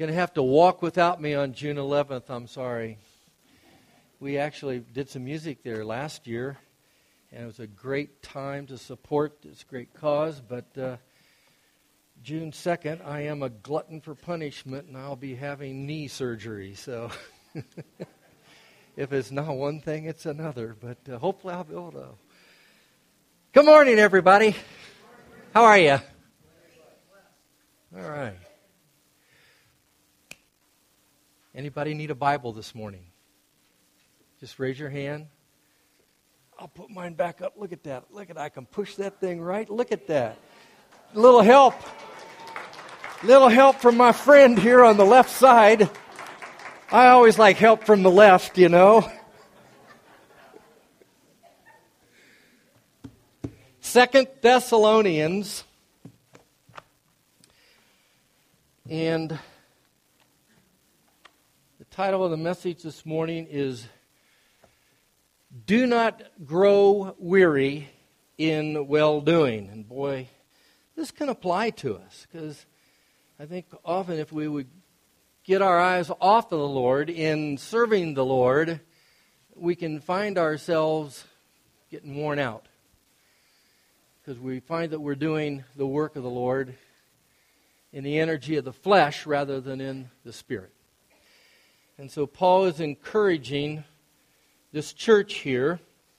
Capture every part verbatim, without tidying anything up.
Going to have to walk without me on June eleventh, I'm sorry. We actually did some music there last year, and it was a great time to support this great cause, but uh, June second, I am a glutton for punishment, and I'll be having knee surgery, so if it's not one thing, it's another, but uh, hopefully I'll be able to. Good morning, everybody. How are you? All right. Anybody need a Bible this morning? Just raise your hand. I'll put mine back up. Look at that. Look at that. I can push that thing right. Look at that. A little help. Little help from my friend here on the left side. I always like help from the left, you know. Second Thessalonians. And the title of the message this morning is Do Not Grow Weary in Well-Doing. And boy, this can apply to us, because I think often if we would get our eyes off of the Lord in serving the Lord, we can find ourselves getting worn out, because we find that we're doing the work of the Lord in the energy of the flesh rather than in the Spirit. And so Paul is encouraging this church here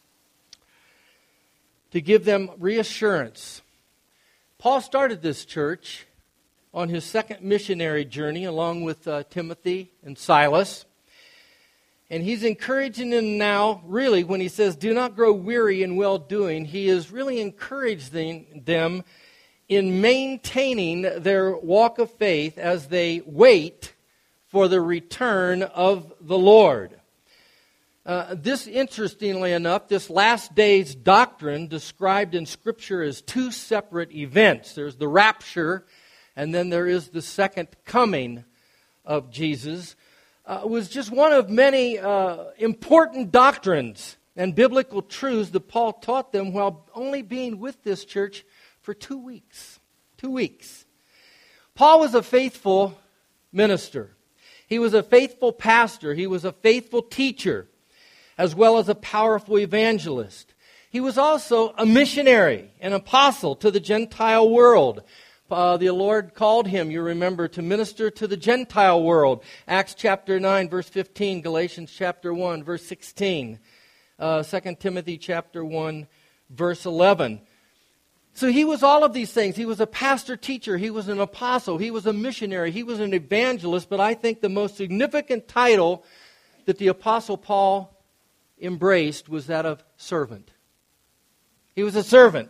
to give them reassurance. Paul started this church on his second missionary journey along with uh, Timothy and Silas. And he's encouraging them now, really, when he says, do not grow weary in well-doing, he is really encouraging them in maintaining their walk of faith as they wait for the return of the Lord. Uh, this, interestingly enough, this last day's doctrine described in Scripture as two separate events. There's the rapture, and then there is the second coming of Jesus. Uh, it was just one of many uh, important doctrines and biblical truths that Paul taught them while only being with this church for two weeks. Two weeks. Paul was a faithful minister. He was a faithful pastor. He was a faithful teacher, as well as a powerful evangelist. He was also a missionary, an apostle to the Gentile world. Uh, the Lord called him, you remember, to minister to the Gentile world. Acts chapter nine, verse fifteen, Galatians chapter one, verse sixteen, uh, Second Timothy chapter one, verse eleven. So he was all of these things. He was a pastor teacher. He was an apostle. He was a missionary. He was an evangelist. But I think the most significant title that the Apostle Paul embraced was that of servant. He was a servant.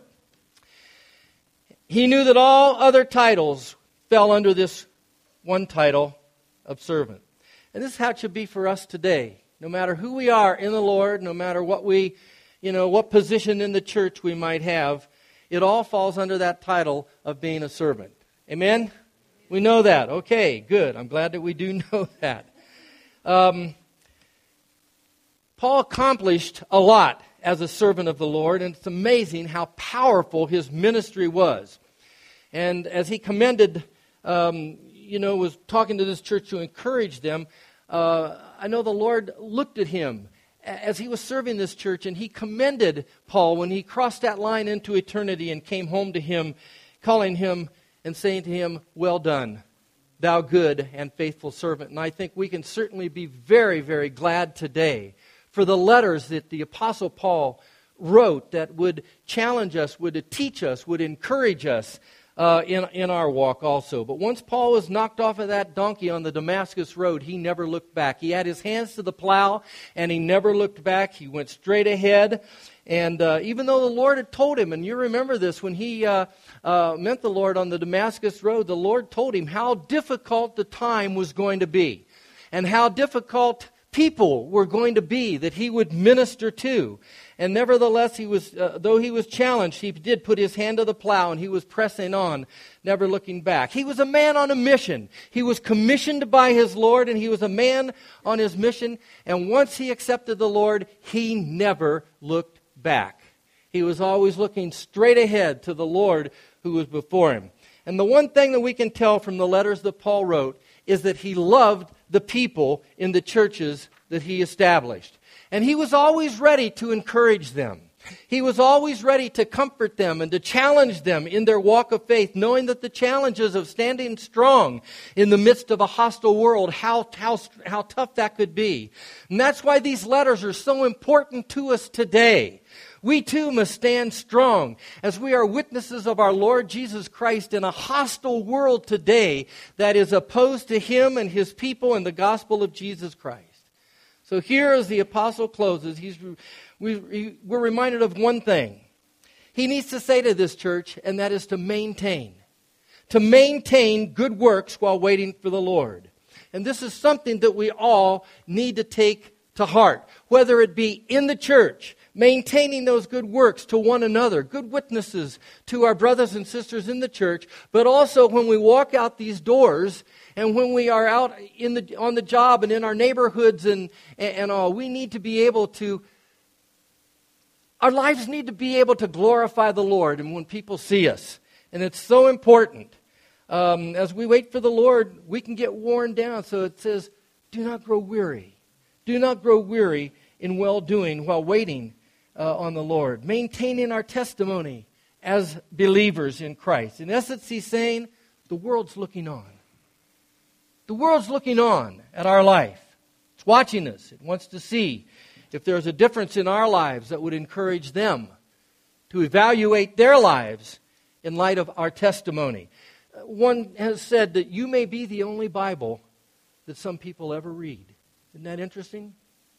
He knew that all other titles fell under this one title of servant. And this is how it should be for us today. No matter who we are in the Lord, no matter what we, you know, what position in the church we might have, it all falls under that title of being a servant. Amen? We know that. Okay, good. I'm glad that we do know that. Um, Paul accomplished a lot as a servant of the Lord, and it's amazing how powerful his ministry was. And as he commended, um, you know, was talking to this church to encourage them, uh, I know the Lord looked at him as he was serving this church, and he commended Paul when he crossed that line into eternity and came home to him, calling him and saying to him, well done, thou good and faithful servant. And I think we can certainly be very, very glad today for the letters that the Apostle Paul wrote that would challenge us, would teach us, would encourage us uh, in, in our walk also. But once Paul was knocked off of that donkey on the Damascus road, he never looked back. He had his hands to the plow, and he never looked back. He went straight ahead. And uh, even though the Lord had told him, and you remember this, when he uh, uh, met the Lord on the Damascus road, the Lord told him how difficult the time was going to be, and how difficult people were going to be that he would minister to. And nevertheless, he was, uh, though he was challenged, he did put his hand to the plow, and he was pressing on, never looking back. He was a man on a mission. He was commissioned by his Lord, and he was a man on his mission. And once he accepted the Lord, he never looked back. He was always looking straight ahead to the Lord who was before him. And the one thing that we can tell from the letters that Paul wrote is that he loved the people in the churches that he established. And he was always ready to encourage them. He was always ready to comfort them and to challenge them in their walk of faith, knowing that the challenges of standing strong in the midst of a hostile world, how, how, how tough that could be. And that's why these letters are so important to us today. We too must stand strong as we are witnesses of our Lord Jesus Christ in a hostile world today that is opposed to Him and His people and the gospel of Jesus Christ. So here as the apostle closes, he's, we, we're reminded of one thing. He needs to say to this church, and that is to maintain. To maintain good works while waiting for the Lord. And this is something that we all need to take to heart. Whether it be in the church, maintaining those good works to one another, good witnesses to our brothers and sisters in the church, but also when we walk out these doors and when we are out in the on the job and in our neighborhoods and, and all, we need to be able to, our lives need to be able to glorify the Lord and when people see us. And it's so important. Um, as we wait for the Lord, we can get worn down. So it says, do not grow weary. Do not grow weary in well-doing while waiting uh, on the Lord. Maintaining our testimony as believers in Christ. In essence, he's saying, the world's looking on. The world's looking on at our life. It's watching us. It wants to see if there's a difference in our lives that would encourage them to evaluate their lives in light of our testimony. One has said that you may be the only Bible that some people ever read. Isn't that interesting?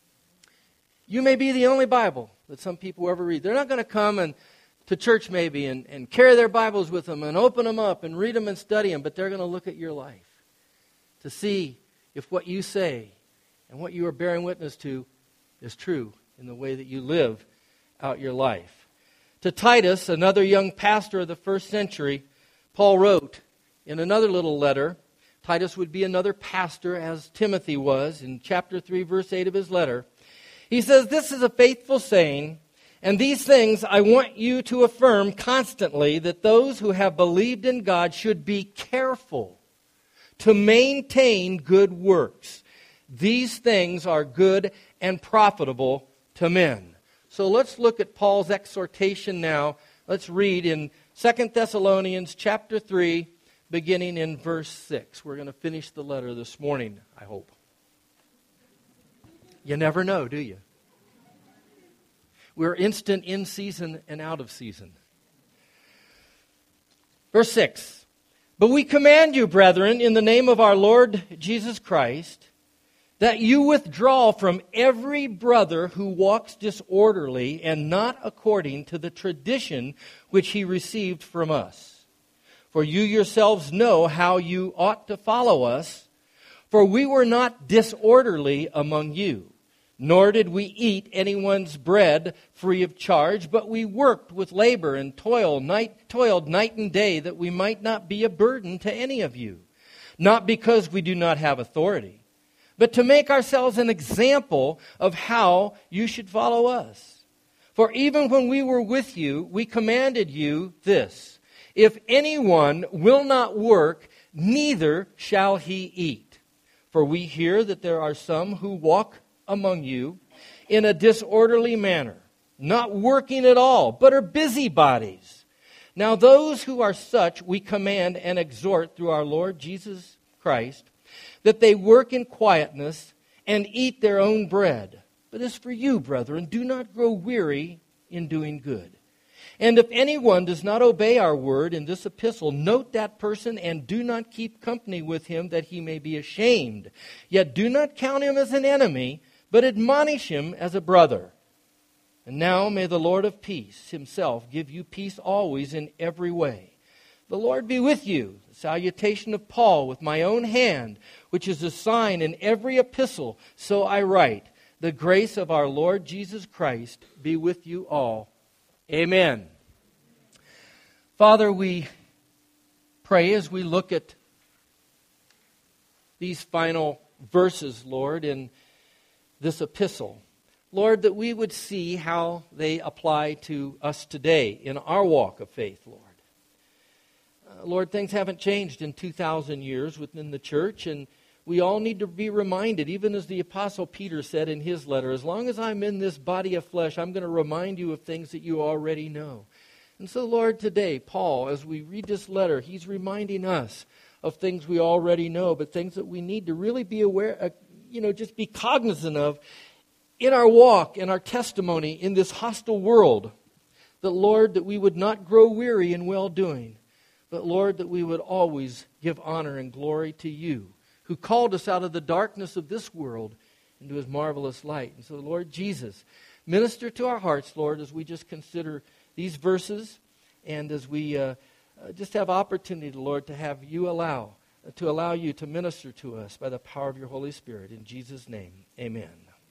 You may be the only Bible that some people ever read. They're not going to come and to church maybe and, and carry their Bibles with them and open them up and read them and study them, but they're going to look at your life to see if what you say and what you are bearing witness to is true in the way that you live out your life. To Titus, another young pastor of the first century, Paul wrote in another little letter. Titus would be another pastor as Timothy was in chapter three, verse eight of his letter. He says, this is a faithful saying, and these things I want you to affirm constantly, that those who have believed in God should be careful to maintain good works. These things are good and profitable to men. So let's look at Paul's exhortation now. Let's read in Second Thessalonians chapter three, beginning in verse six. We're going to finish the letter this morning, I hope. You never know, do you? We're instant in season and out of season. Verse six. But we command you, brethren, in the name of our Lord Jesus Christ, that you withdraw from every brother who walks disorderly and not according to the tradition which he received from us. For you yourselves know how you ought to follow us, for we were not disorderly among you, nor did we eat anyone's bread free of charge, but we worked with labor and toil night, toiled night and day, that we might not be a burden to any of you, not because we do not have authority, but to make ourselves an example of how you should follow us. For even when we were with you, we commanded you this: if anyone will not work, neither shall he eat. For we hear that there are some who walk among you in a disorderly manner, not working at all, but are busybodies. Now those who are such we command and exhort through our Lord Jesus Christ, that they work in quietness and eat their own bread. But as for you, brethren, do not grow weary in doing good. And if anyone does not obey our word in this epistle, note that person and do not keep company with him, that he may be ashamed. Yet do not count him as an enemy, but admonish him as a brother. And now may the Lord of peace himself give you peace always in every way. The Lord be with you. The salutation of Paul with my own hand, which is a sign in every epistle, so I write. The grace of our Lord Jesus Christ be with you all. Amen. Father, we pray as we look at these final verses, Lord, in this epistle, Lord, that we would see how they apply to us today in our walk of faith, Lord. Uh, Lord, things haven't changed in two thousand years within the church, and we all need to be reminded, even as the Apostle Peter said in his letter, as long as I'm in this body of flesh, I'm going to remind you of things that you already know. And so, Lord, today, Paul, as we read this letter, he's reminding us of things we already know, but things that we need to really be aware, uh, you know, just be cognizant of in our walk, in our testimony, in this hostile world. That, Lord, that we would not grow weary in well-doing, but, Lord, that we would always give honor and glory to you, who called us out of the darkness of this world into his marvelous light. And so, Lord Jesus, minister to our hearts, Lord, as we just consider these verses, and as we uh, uh, just have opportunity, Lord, to have you allow, uh, to allow you to minister to us by the power of your Holy Spirit. In Jesus' name, amen.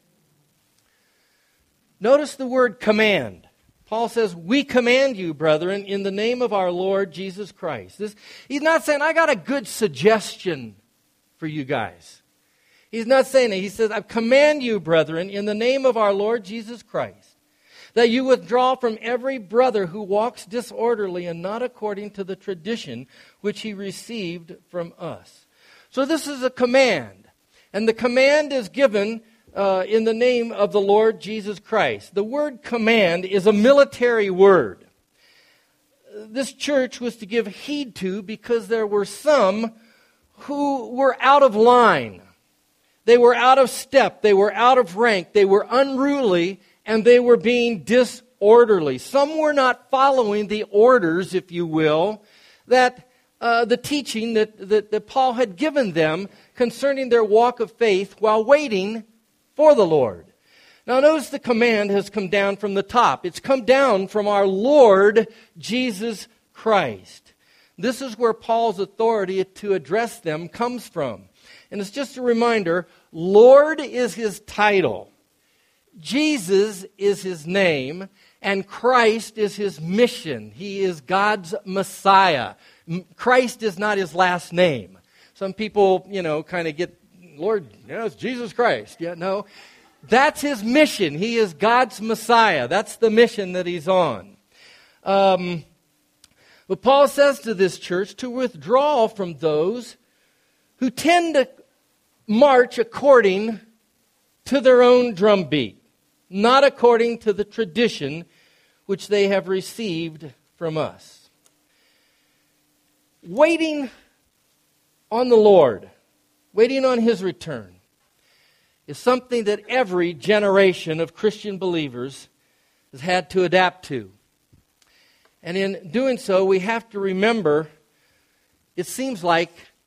Notice the word command. Paul says, we command you, brethren, in the name of our Lord Jesus Christ. This, he's not saying, I got a good suggestion for you guys. He's not saying that. He says, I command you, brethren, in the name of our Lord Jesus Christ, that you withdraw from every brother who walks disorderly and not according to the tradition which he received from us. So this is a command. And the command is given uh, in the name of the Lord Jesus Christ. The word command is a military word. This church was to give heed to because there were some who were out of line. They were out of step. They were out of rank. They were unruly. And they were being disorderly. Some were not following the orders, if you will, that uh, the teaching that, that, that Paul had given them concerning their walk of faith while waiting for the Lord. Now notice the command has come down from the top. It's come down from our Lord Jesus Christ. This is where Paul's authority to address them comes from. And it's just a reminder, Lord is his title. Jesus is his name, and Christ is his mission. He is God's Messiah. Christ is not his last name. Some people, you know, kind of get, Lord, yeah, it's Jesus Christ. Yeah, no. That's his mission. He is God's Messiah. That's the mission that he's on. Um, but Paul says to this church to withdraw from those who tend to march according to their own drumbeat, not according to the tradition which they have received from us. Waiting on the Lord, waiting on his return, is something that every generation of Christian believers has had to adapt to. And in doing so, we have to remember, it seems like,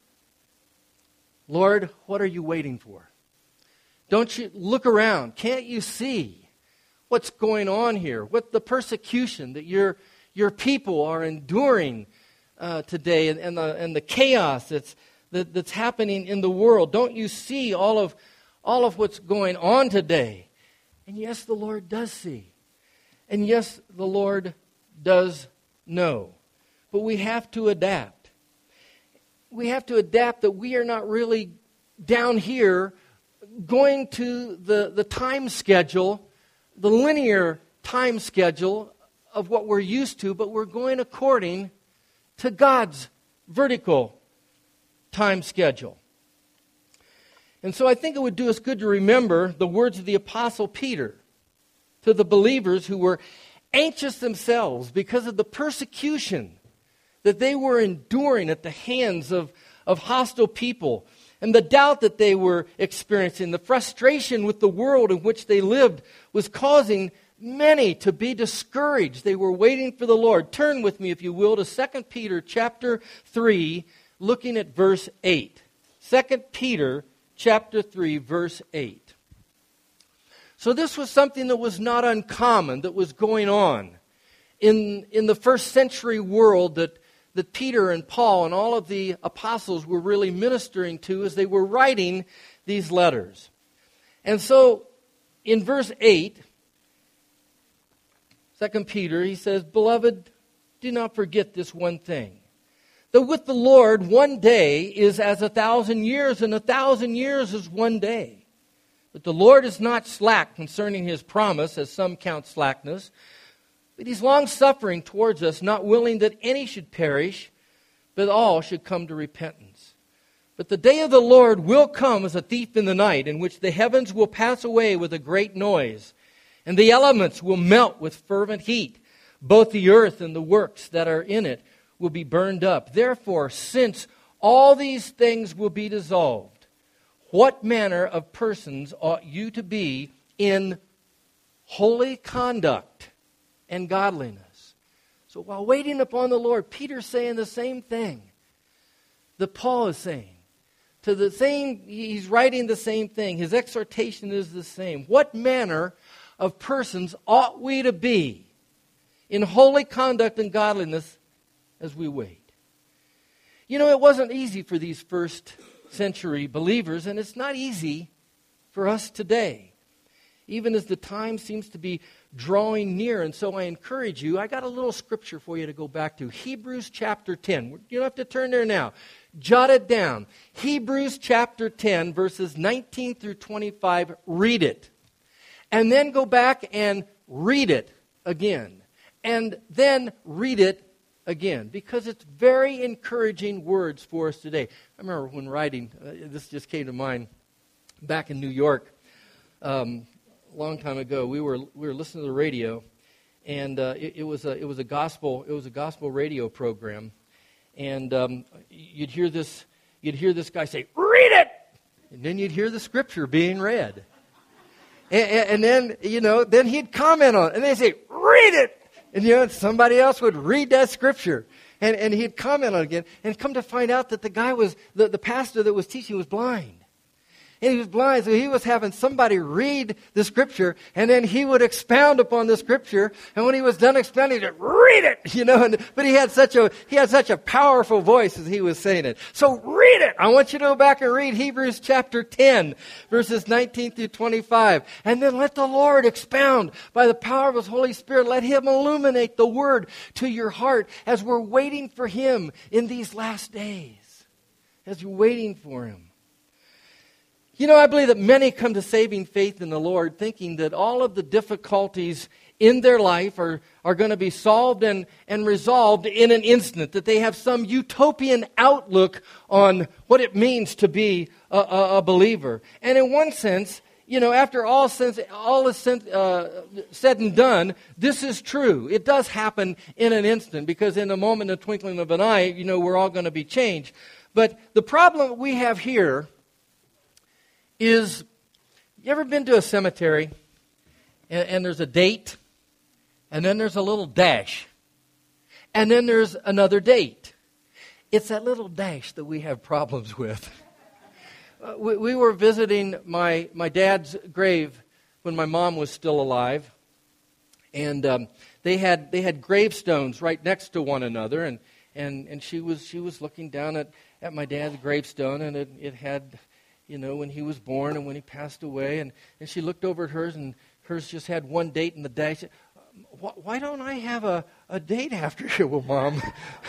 Lord, what are you waiting for? Don't you look around? Can't you see what's going on here? What the persecution that your your people are enduring uh, today, and, and the and the chaos that's that, that's happening in the world? Don't you see all of all of what's going on today? And yes, the Lord does see, and yes, the Lord does know. But we have to adapt. We have to adapt that we are not really down here going to the, the time schedule, the linear time schedule of what we're used to, but we're going according to God's vertical time schedule. And so I think it would do us good to remember the words of the Apostle Peter to the believers who were anxious themselves because of the persecution that they were enduring at the hands of, of hostile people, and the doubt that they were experiencing, the frustration with the world in which they lived was causing many to be discouraged. They were waiting for the Lord. Turn with me, if you will, to Second Peter chapter three, looking at verse eight. Second Peter chapter three, verse eight. So this was something that was not uncommon, that was going on in, in the first century world that that Peter and Paul and all of the apostles were really ministering to as they were writing these letters. And so in verse eight, Second Peter, he says, Beloved, do not forget this one thing, that with the Lord one day is as a thousand years, and a thousand years is one day. But the Lord is not slack concerning his promise, as some count slackness, but he's long-suffering towards us, not willing that any should perish, but all should come to repentance. But the day of the Lord will come as a thief in the night, in which the heavens will pass away with a great noise, and the elements will melt with fervent heat. Both the earth and the works that are in it will be burned up. Therefore, since all these things will be dissolved, what manner of persons ought you to be in holy conduct and godliness? So while waiting upon the Lord, Peter's saying the same thing that Paul is saying. To the same, he's writing the same thing. His exhortation is the same. What manner of persons ought we to be in holy conduct and godliness as we wait? You know, it wasn't easy for these first century believers, and it's not easy for us today, even as the time seems to be drawing near. And so I encourage you, I got a little scripture for you to go back to. Hebrews chapter ten. You don't have to turn there now. Jot it down. Hebrews chapter ten, verses nineteen through twenty-five. Read it. And then go back and read it again. And then read it again. Because it's very encouraging words for us today. I remember when writing, uh, this just came to mind, back in New York, um, a long time ago, we were we were listening to the radio, and uh, it, it was a it was a gospel it was a gospel radio program. And um, you'd hear this, you'd hear this guy say, "Read it," and then you'd hear the scripture being read, and, and then you know, then he'd comment on it, and they'd say, "Read it," and you know, somebody else would read that scripture, and, and he'd comment on it again, and come to find out that the guy was the, the pastor that was teaching was blind. And he was blind, so he was having somebody read the scripture, and then he would expound upon the scripture. And when he was done expounding, he'd read it, you know. And, but he had such a he had such a powerful voice as he was saying it. So read it. I want you to go back and read Hebrews chapter ten, verses nineteen through twenty-five, and then let the Lord expound by the power of His Holy Spirit. Let Him illuminate the Word to your heart as we're waiting for Him in these last days, as we're waiting for Him. You know, I believe that many come to saving faith in the Lord thinking that all of the difficulties in their life are, are going to be solved and, and resolved in an instant, that they have some utopian outlook on what it means to be a, a, a believer. And in one sense, you know, after all, sense, all is uh, said and done, this is true. It does happen in an instant, because in a moment, in the twinkling of an eye, you know, we're all going to be changed. But the problem we have here is, you ever been to a cemetery and, and there's a date, and then there's a little dash, and then there's another date? It's that little dash that we have problems with. uh, we, we were visiting my, my dad's grave when my mom was still alive, and um, they had they had gravestones right next to one another, and, and, and she was she was looking down at, at my dad's gravestone, and it, it had, you know, when he was born and when he passed away. And, and she looked over at hers, and hers just had one date in the dash. Why don't I have a, a date after you? Well, Mom,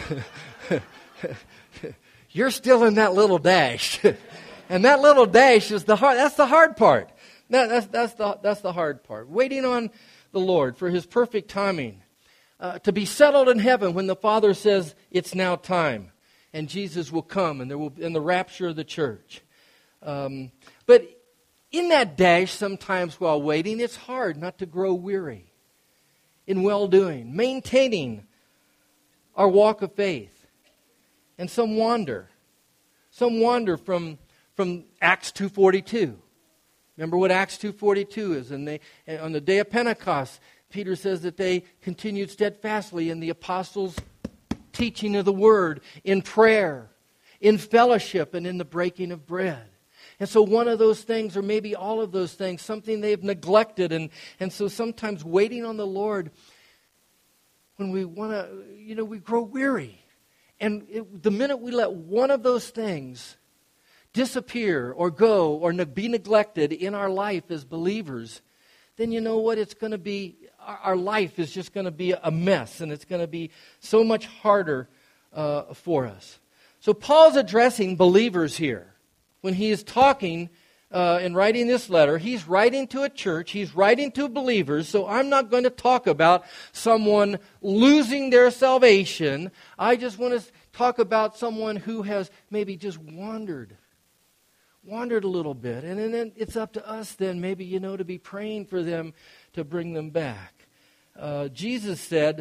you're still in that little dash. And that little dash is the hard, that's the hard part. That, that's, that's, the, that's the hard part. Waiting on the Lord for His perfect timing. Uh, to be settled in heaven when the Father says it's now time. And Jesus will come, and there will be in the rapture of the church. Um, but in that dash, sometimes while waiting, it's hard not to grow weary in well-doing, maintaining our walk of faith. And some wander. Some wander from, from Acts two forty-two. Remember what Acts two forty-two is? And they, on the day of Pentecost, Peter says that they continued steadfastly in the apostles' teaching of the word, in prayer, in fellowship, and in the breaking of bread. And so one of those things, or maybe all of those things, something they've neglected. And, and so sometimes waiting on the Lord, when we want to, you know, we grow weary. And it, the minute we let one of those things disappear or go or ne- be neglected in our life as believers, then you know what? It's going to be, our, our life is just going to be a mess. And it's going to be so much harder uh, for us. So Paul's addressing believers here. When he is talking uh, and writing this letter, he's writing to a church, he's writing to believers, so I'm not going to talk about someone losing their salvation. I just want to talk about someone who has maybe just wandered, wandered a little bit. And then it's up to us then maybe, you know, to be praying for them to bring them back. Uh, Jesus said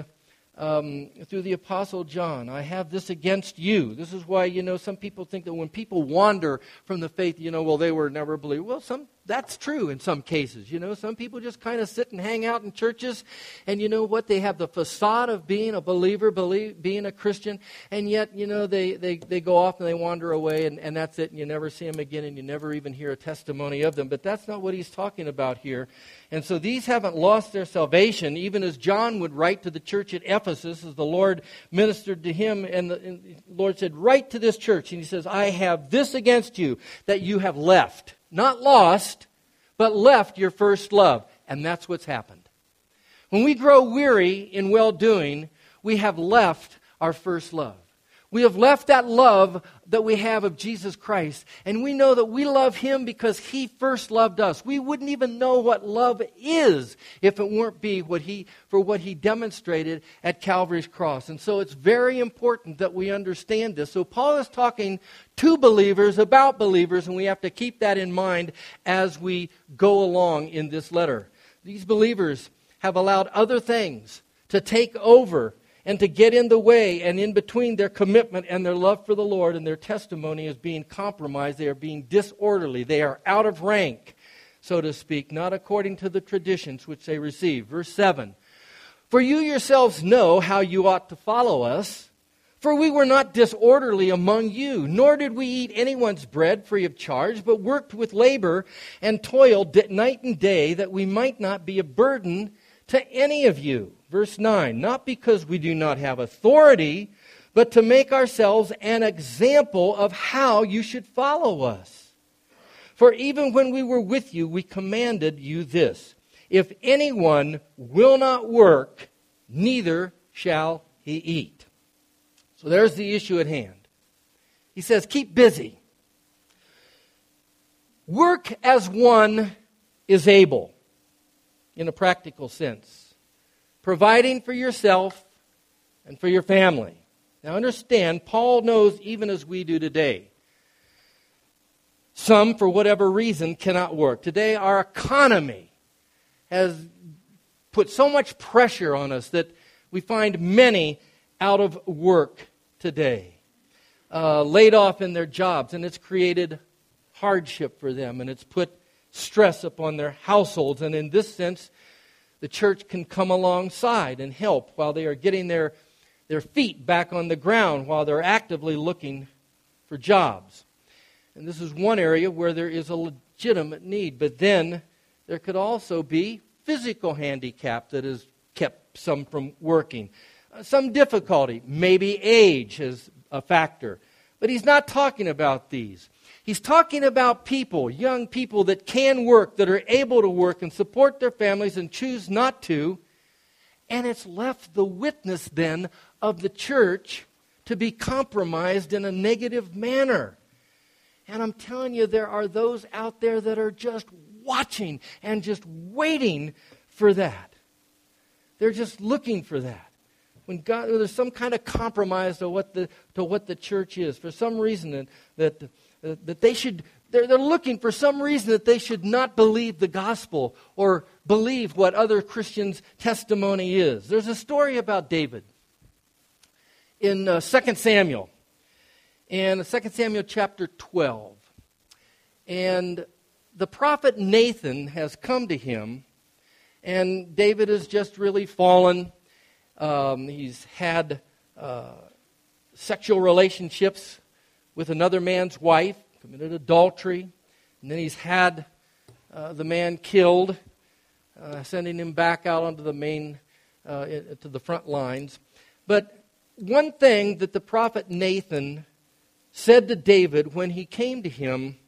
um, through the Apostle John, I have this against you. This is why, you know, some people think that when people wander from the faith, you know, well, they were never believed. Well, some that's true in some cases. You know, some people just kind of sit and hang out in churches, and you know what? They have the facade of being a believer, believe, being a Christian, and yet, you know, they, they, they go off and they wander away, and, and that's it, and you never see them again, and you never even hear a testimony of them. But that's not what he's talking about here. And so these haven't lost their salvation, even as John would write to the church at Ephesus, as the Lord ministered to him, and the, and the Lord said, write to this church, and he says, I have this against you, that you have left. Not lost, but left your first love. And that's what's happened. When we grow weary in well-doing, we have left our first love. We have left that love that we have of Jesus Christ. And we know that we love Him because He first loved us. We wouldn't even know what love is if it weren't be what He for what He demonstrated at Calvary's cross. And so it's very important that we understand this. So Paul is talking to believers about believers, and we have to keep that in mind as we go along in this letter. These believers have allowed other things to take over and to get in the way, and in between their commitment and their love for the Lord, and their testimony is being compromised. They are being disorderly. They are out of rank, so to speak, not according to the traditions which they receive. Verse seven, for you yourselves know how you ought to follow us, for we were not disorderly among you, nor did we eat anyone's bread free of charge, but worked with labor and toiled night and day, that we might not be a burden to any of you. Verse nine, not because we do not have authority, but to make ourselves an example of how you should follow us. For even when we were with you, we commanded you this, if anyone will not work, neither shall he eat. So there's the issue at hand. He says, keep busy. Work as one is able, in a practical sense. Providing for yourself and for your family. Now understand, Paul knows even as we do today. Some, for whatever reason, cannot work. Today our economy has put so much pressure on us that we find many out of work today. Uh, laid off in their jobs, and it's created hardship for them, and it's put stress upon their households. And in this sense, the church can come alongside and help while they are getting their, their feet back on the ground, while they're actively looking for jobs. And this is one area where there is a legitimate need. But then there could also be physical handicap that has kept some from working. Uh, some difficulty, maybe age is a factor. But he's not talking about these. He's talking about people, young people that can work, that are able to work and support their families and choose not to. And it's left the witness then of the church to be compromised in a negative manner. And I'm telling you, there are those out there that are just watching and just waiting for that. They're just looking for that. When God, there's some kind of compromise to what the to what the church is, for some reason that that, that they should, they're, they're looking for some reason that they should not believe the gospel or believe what other Christians' testimony is. There's a story about David in uh, Second Samuel, in Second Samuel chapter twelve, and the prophet Nathan has come to him, and David has just really fallen. Um, he's had uh, sexual relationships with another man's wife, committed adultery, and then he's had uh, the man killed, uh, sending him back out onto the main, uh, to the front lines. But one thing that the prophet Nathan said to David when he came to him,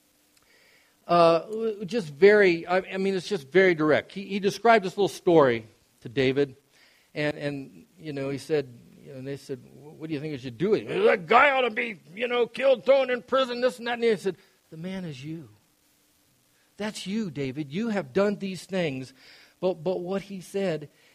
uh, just very, I, I mean, it's just very direct. He, he described this little story to David. And, and you know, he said, you know, and they said, what do you think I should do? That guy ought to be, you know, killed, thrown in prison, this and that. And he said, the man is you. That's you, David. You have done these things. But, but what he said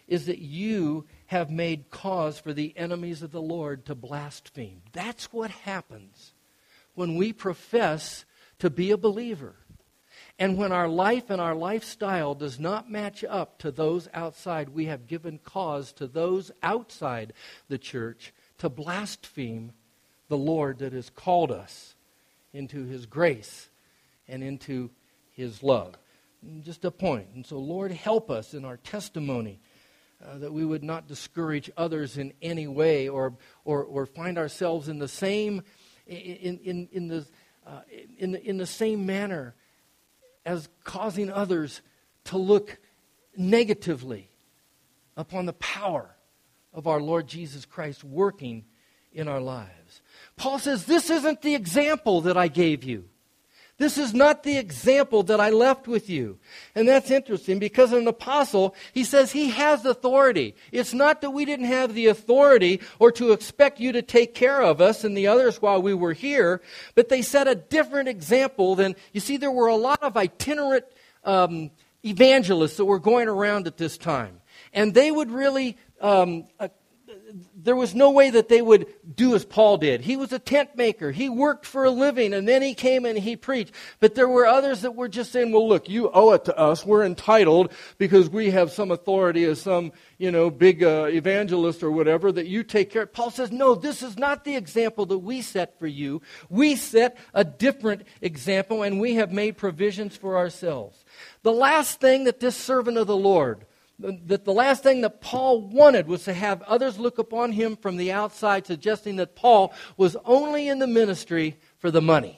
is that you have made cause for the enemies of the Lord to blaspheme. That's what happens when we profess to be a believer. And when our life and our lifestyle does not match up to those outside, we have given cause to those outside the church to blaspheme the Lord that has called us into His grace and into His love. Just a point. And so, Lord, help us in our testimony uh, that we would not discourage others in any way, or or, or find ourselves in the same in in in the uh, in the, in the same manner as causing others to look negatively upon the power of our Lord Jesus Christ working in our lives. Paul says, this isn't the example that I gave you. This is not the example that I left with you. And that's interesting because an apostle, he says he has authority. It's not that we didn't have the authority or to expect you to take care of us and the others while we were here, but they set a different example than, you see, there were a lot of itinerant um, evangelists that were going around at this time. And they would really... Um, uh, There was no way that they would do as Paul did. He was a tent maker. He worked for a living, and then he came and he preached. But there were others that were just saying, well, look, you owe it to us. We're entitled because we have some authority as some, you know, big uh, evangelist or whatever that you take care of. Paul says, no, this is not the example that we set for you. We set a different example, and we have made provisions for ourselves. The last thing that this servant of the Lord, that the last thing that Paul wanted was to have others look upon him from the outside, suggesting that Paul was only in the ministry for the money.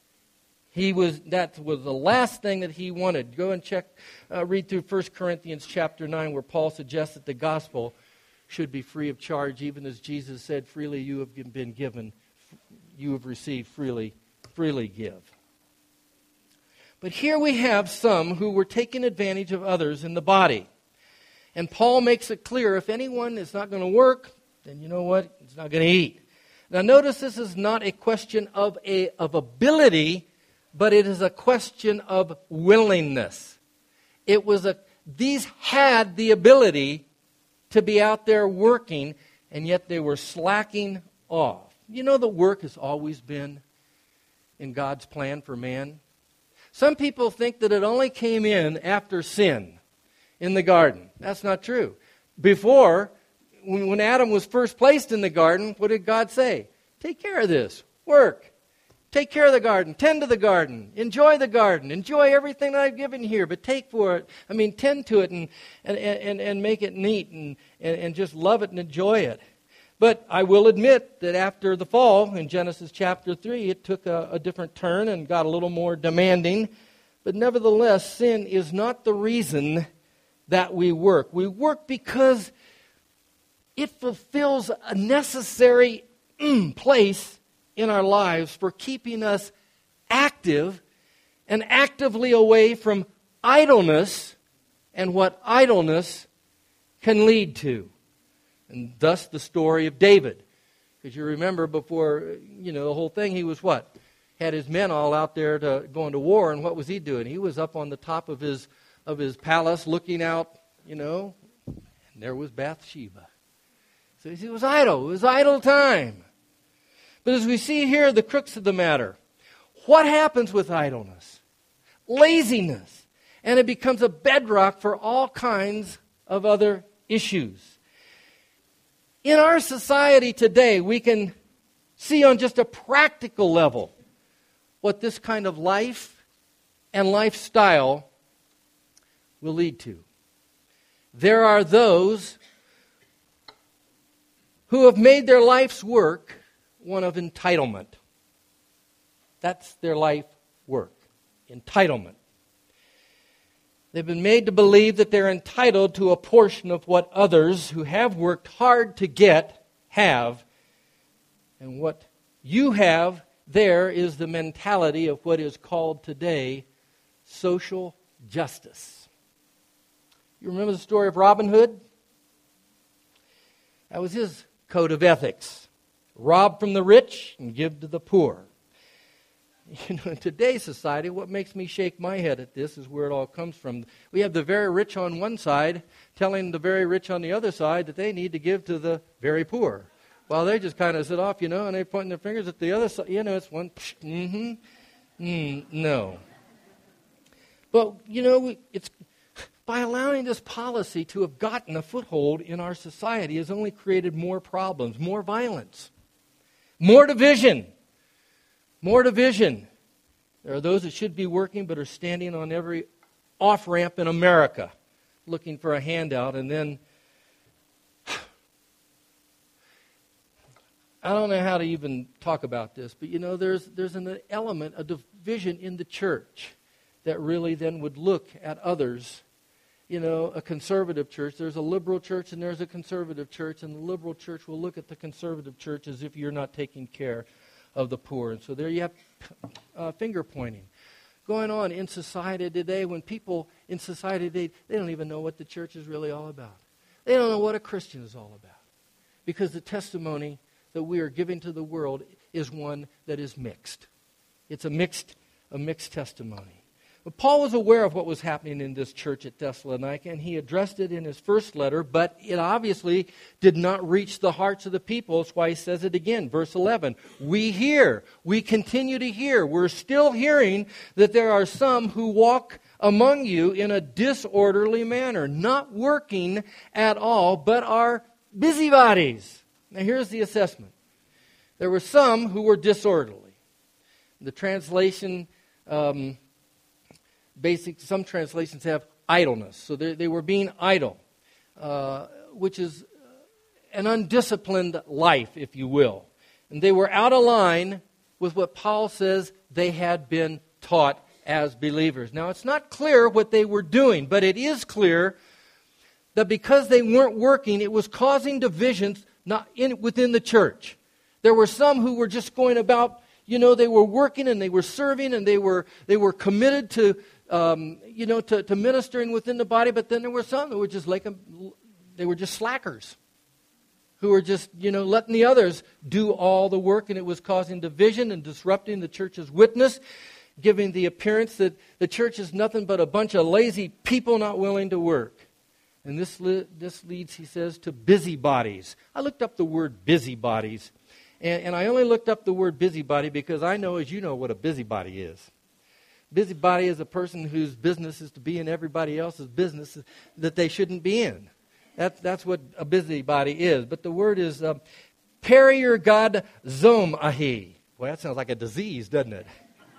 He was that was the last thing that he wanted. Go and check, uh, read through First Corinthians chapter nine, where Paul suggests that the gospel should be free of charge, even as Jesus said, freely you have been given, you have received, freely, freely give. But here we have some who were taking advantage of others in the body. And Paul makes it clear, if anyone is not going to work, then you know what? He's not going to eat. Now notice this is not a question of a of ability, but it is a question of willingness. It was a these had the ability to be out there working, and yet they were slacking off. You know, the work has always been in God's plan for man. Some people think that it only came in after sin in the garden. That's not true. Before, when Adam was first placed in the garden, what did God say? Take care of this. Work. Take care of the garden. Tend to the garden. Enjoy the garden. Enjoy everything that I've given here, but take for it. I mean, tend to it and and, and, and make it neat and, and, and just love it and enjoy it. But I will admit that after the fall, in Genesis chapter three, it took a, a different turn and got a little more demanding. But nevertheless, sin is not the reason that we work. We work because it fulfills a necessary mm, place in our lives for keeping us active and actively away from idleness and what idleness can lead to. And thus the story of David. Because you remember before, you know, the whole thing, he was what? Had his men all out there to going to war, and what was he doing? He was up on the top of his of his palace looking out, you know, and there was Bathsheba. So it was idle. It was idle time. But as we see here, the crux of the matter, what happens with idleness? Laziness. And it becomes a bedrock for all kinds of other issues. In our society today, we can see on just a practical level what this kind of life and lifestyle will lead to. There are those who have made their life's work one of entitlement. That's their life work, entitlement. They've been made to believe that they're entitled to a portion of what others who have worked hard to get have. And what you have there is the mentality of what is called today social justice. You remember the story of Robin Hood? That was his code of ethics. Rob from the rich and give to the poor. You know, in today's society, what makes me shake my head at this is where it all comes from. We have the very rich on one side telling the very rich on the other side that they need to give to the very poor. While they just kind of sit off, you know, and they're pointing their fingers at the other side. You know, it's one, mm-hmm, mm, no. But, you know, it's by allowing this policy to have gotten a foothold in our society has only created more problems, more violence, more division. More division. There are those that should be working but are standing on every off-ramp in America looking for a handout. And then, I don't know how to even talk about this, but you know, there's, there's an element, a division in the church that really then would look at others. You know, a conservative church, there's a liberal church and there's a conservative church, and the liberal church will look at the conservative church as if you're not taking care of the poor. And so there you have uh, finger pointing going on in society today, when people in society today, they don't even know what the church is really all about. They don't know what a Christian is all about, because the testimony that we are giving to the world is one that is mixed. It's a mixed, a mixed testimony. But Paul was aware of what was happening in this church at Thessalonica, and he addressed it in his first letter, but it obviously did not reach the hearts of the people. That's why he says it again, verse eleven. We hear, we continue to hear, we're still hearing that there are some who walk among you in a disorderly manner, not working at all, but are busybodies. Now here's the assessment. There were some who were disorderly. The translation... Um, Basic, some translations have idleness. So they, they were being idle, uh, which is an undisciplined life, if you will. And they were out of line with what Paul says they had been taught as believers. Now, it's not clear what they were doing, but it is clear that because they weren't working, it was causing divisions not in, within the church. There were some who were just going about, you know, they were working and they were serving and they were they were committed to Um, you know, to, to ministering within the body, but then there were some that were just like, they were just slackers, who were just, you know, letting the others do all the work, and it was causing division and disrupting the church's witness, giving the appearance that the church is nothing but a bunch of lazy people not willing to work. And this li- this leads, he says, to busybodies. I looked up the word busybodies, and, and I only looked up the word busybody because I know, as you know, what a busybody is. Busybody is a person whose business is to be in everybody else's business that they shouldn't be in. That's, that's what a busybody is. But the word is uh, periergozomahi. Well, that sounds like a disease, doesn't it?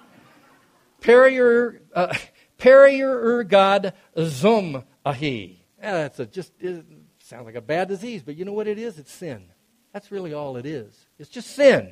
Perier, uh, periergozomahi. Yeah, that's a, just it sounds like a bad disease, but you know what it is? It's sin. That's really all it is. It's just sin.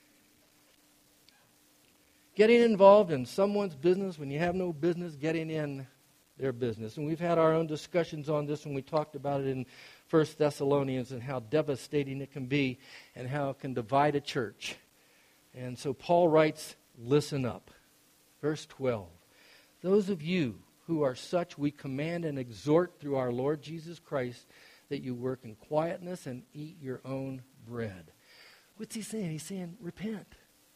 Getting involved in someone's business when you have no business getting in their business. And we've had our own discussions on this when we talked about it in First Thessalonians and how devastating it can be and how it can divide a church. And so Paul writes, listen up. Verse twelve. Those of you who are such, we command and exhort through our Lord Jesus Christ that you work in quietness and eat your own bread. What's he saying? He's saying, repent.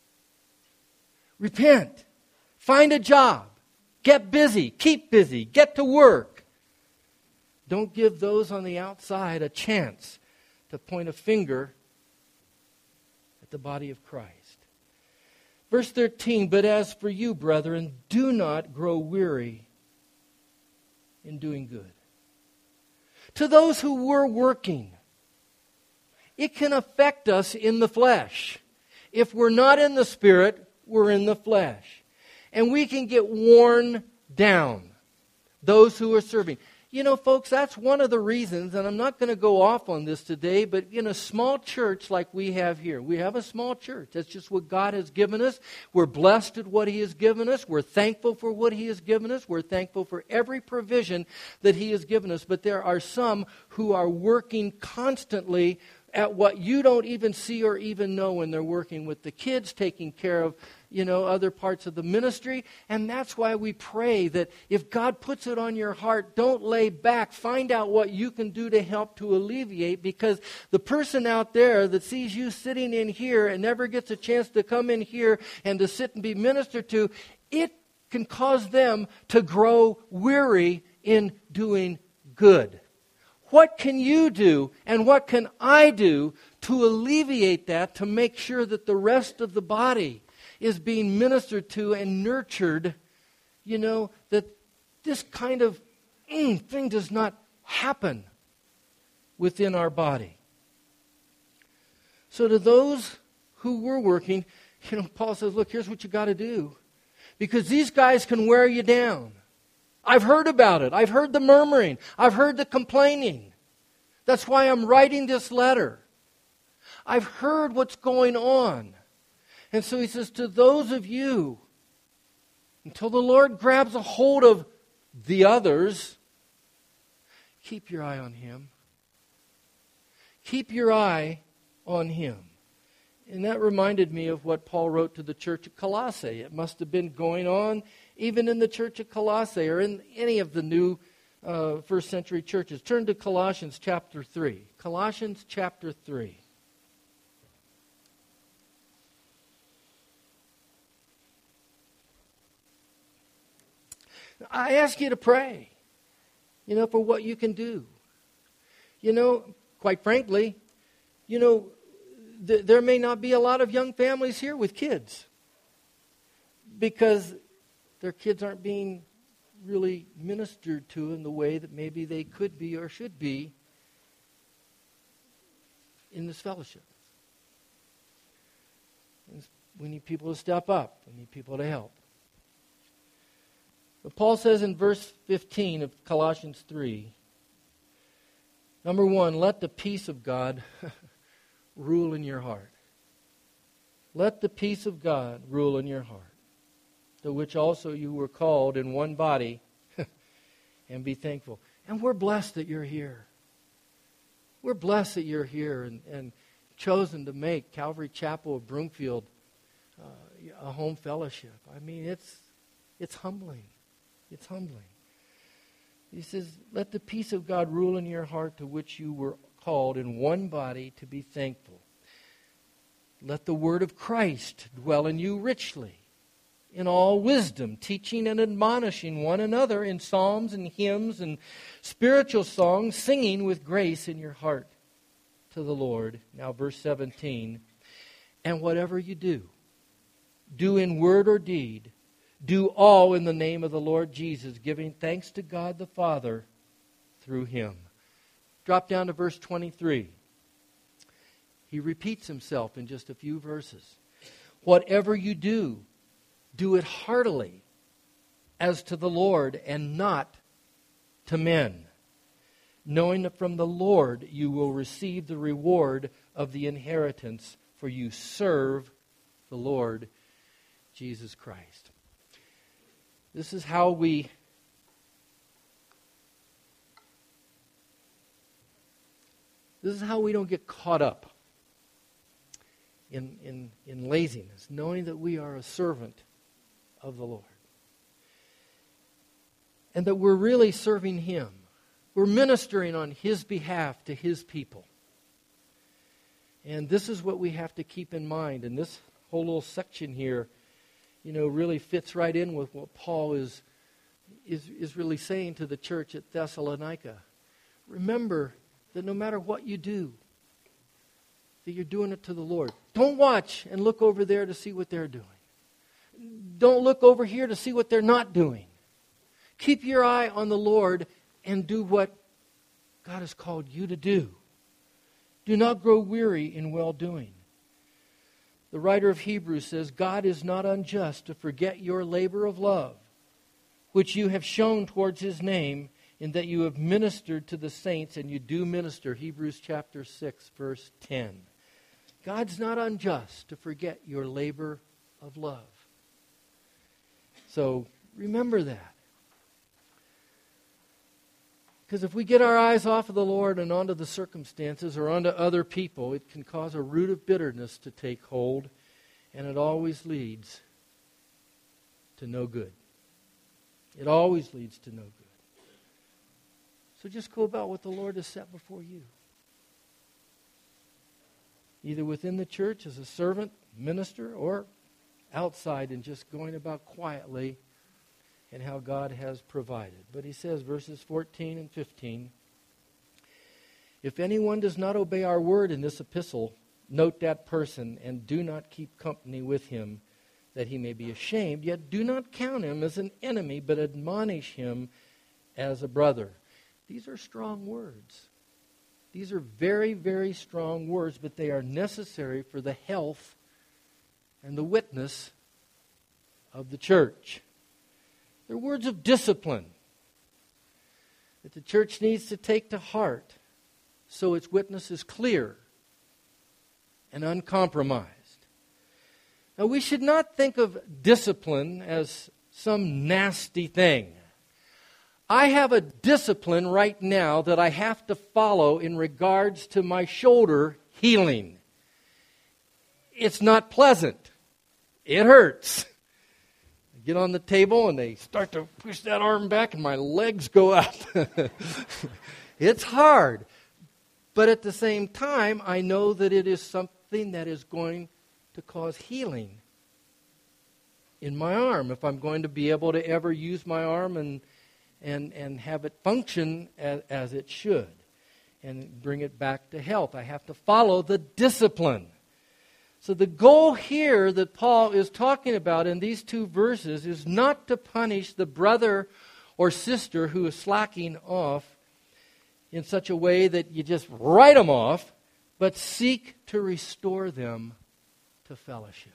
Repent. Find a job. Get busy. Keep busy. Get to work. Don't give those on the outside a chance to point a finger at the body of Christ. Verse thirteen, but as for you, brethren, do not grow weary in doing good. To those who were working, it can affect us in the flesh. If we're not in the Spirit, we're in the flesh. And we can get worn down, those who are serving. You know, folks, that's one of the reasons, and I'm not going to go off on this today, but in a small church like we have here, we have a small church. That's just what God has given us. We're blessed at what He has given us. We're thankful for what He has given us. We're thankful for every provision that He has given us. But there are some who are working constantly at what you don't even see or even know when they're working with the kids, taking care of you know, other parts of the ministry. And that's why we pray that if God puts it on your heart, don't lay back. Find out what you can do to help to alleviate, because the person out there that sees you sitting in here and never gets a chance to come in here and to sit and be ministered to, it can cause them to grow weary in doing good. What can you do and what can I do to alleviate that, to make sure that the rest of the body is being ministered to and nurtured, you know, that this kind of mm, thing does not happen within our body. So to those who were working, you know, Paul says, look, here's what you got to do. Because these guys can wear you down. I've heard about it. I've heard the murmuring. I've heard the complaining. That's why I'm writing this letter. I've heard what's going on. And so he says, to those of you, until the Lord grabs a hold of the others, keep your eye on Him. Keep your eye on Him. And that reminded me of what Paul wrote to the church at Colossae. It must have been going on even in the church at Colossae or in any of the new uh, first century churches. Turn to Colossians chapter three. Colossians chapter three. I ask you to pray, you know, for what you can do. You know, quite frankly, you know, th- there may not be a lot of young families here with kids because their kids aren't being really ministered to in the way that maybe they could be or should be in this fellowship. We need people to step up. We need people to help. But Paul says in verse fifteen of Colossians three, number one, let the peace of God rule in your heart. Let the peace of God rule in your heart, to which also you were called in one body, and be thankful. And we're blessed that you're here. We're blessed that you're here and, and chosen to make Calvary Chapel of Broomfield uh, a home fellowship. I mean, it's it's humbling. It's humbling. He says, let the peace of God rule in your heart, to which you were called in one body, to be thankful. Let the word of Christ dwell in you richly, in all wisdom, teaching and admonishing one another in psalms and hymns and spiritual songs, singing with grace in your heart to the Lord. Now verse seventeen, and whatever you do, do in word or deed, do all in the name of the Lord Jesus, giving thanks to God the Father through Him. Drop down to verse twenty-three. He repeats himself in just a few verses. Whatever you do, do it heartily, as to the Lord and not to men, knowing that from the Lord you will receive the reward of the inheritance, for you serve the Lord Jesus Christ. This is how we This is how we don't get caught up in, in, in laziness, knowing that we are a servant of the Lord. And that we're really serving Him. We're ministering on His behalf to His people. And this is what we have to keep in mind. And this whole little section here, you know, really fits right in with what Paul is, is, is really saying to the church at Thessalonica. Remember that no matter what you do, that you're doing it to the Lord. Don't watch and look over there to see what they're doing. Don't look over here to see what they're not doing. Keep your eye on the Lord and do what God has called you to do. Do not grow weary in well-doing. The writer of Hebrews says, God is not unjust to forget your labor of love, which you have shown towards His name, in that you have ministered to the saints, and you do minister. Hebrews chapter six, verse ten. God's not unjust to forget your labor of love. So remember that. Because if we get our eyes off of the Lord and onto the circumstances or onto other people, it can cause a root of bitterness to take hold, and it always leads to no good. It always leads to no good. So just go about what the Lord has set before you. Either within the church as a servant, minister, or outside and just going about quietly and how God has provided. But he says, verses fourteen and fifteen, if anyone does not obey our word in this epistle, note that person and do not keep company with him, that he may be ashamed. Yet do not count him as an enemy, but admonish him as a brother. These are strong words. These are very, very strong words, but they are necessary for the health and the witness of the church. They're words of discipline that the church needs to take to heart so its witness is clear and uncompromised. Now, we should not think of discipline as some nasty thing. I have a discipline right now that I have to follow in regards to my shoulder healing. It's not pleasant. It hurts. I get on the table and they start to push that arm back and my legs go up. It's hard. But at the same time, I know that it is something that is going to cause healing in my arm if I'm going to be able to ever use my arm and and, and have it function as, as it should and bring it back to health. I have to follow the discipline. So the goal here that Paul is talking about in these two verses is not to punish the brother or sister who is slacking off in such a way that you just write them off, but seek to restore them to fellowship.